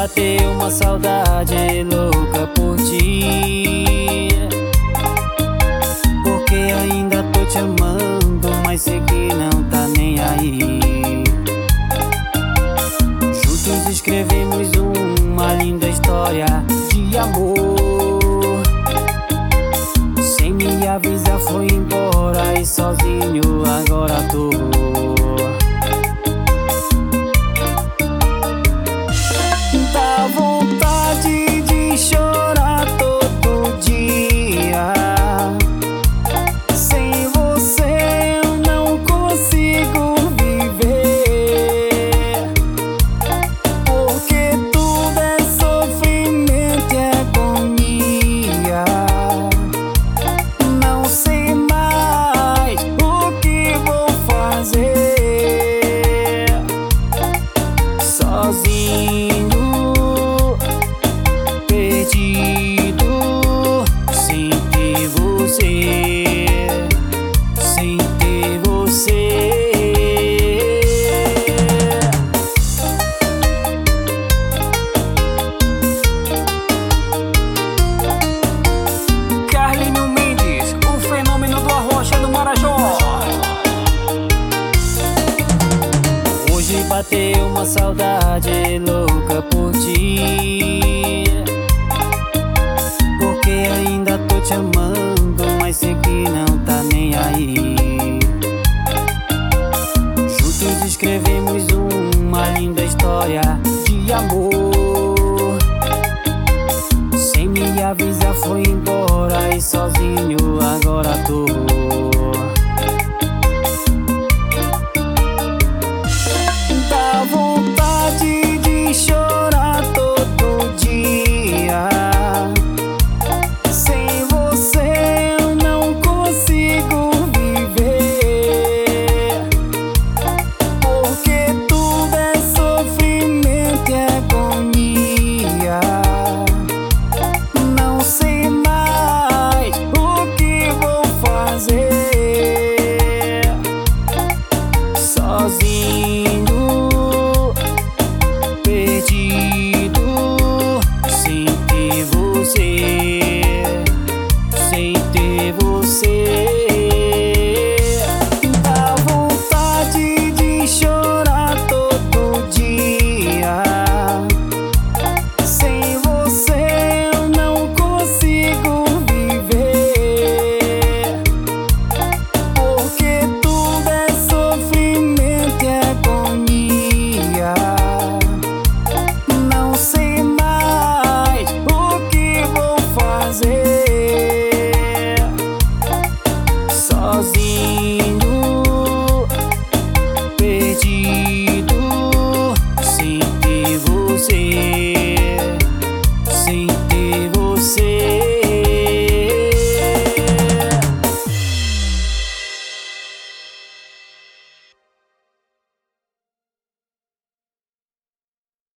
bateu uma saudade louca por ti, porque ainda tô te amando, mas sei que não tá nem aí. Juntos escrevemos uma linda história de amor. Sem me avisar foi embora e sozinho agora tô. Dá vontade de chorar todo dia. Sem você eu não consigo viver, porque tudo é sofrimento e agonia. Não sei mais o que vou fazer sozinho, perdido, sem ter você, sem ter você. Carlinhos Mendes, o fenômeno do Arrocha do Marajó. Hoje bateu uma saudade louca por ti, porque ainda tô te amando, mas sei que não tá nem aí. Juntos escrevemos uma linda história de amor. Sem me avisar foi embora e sozinho agora tô.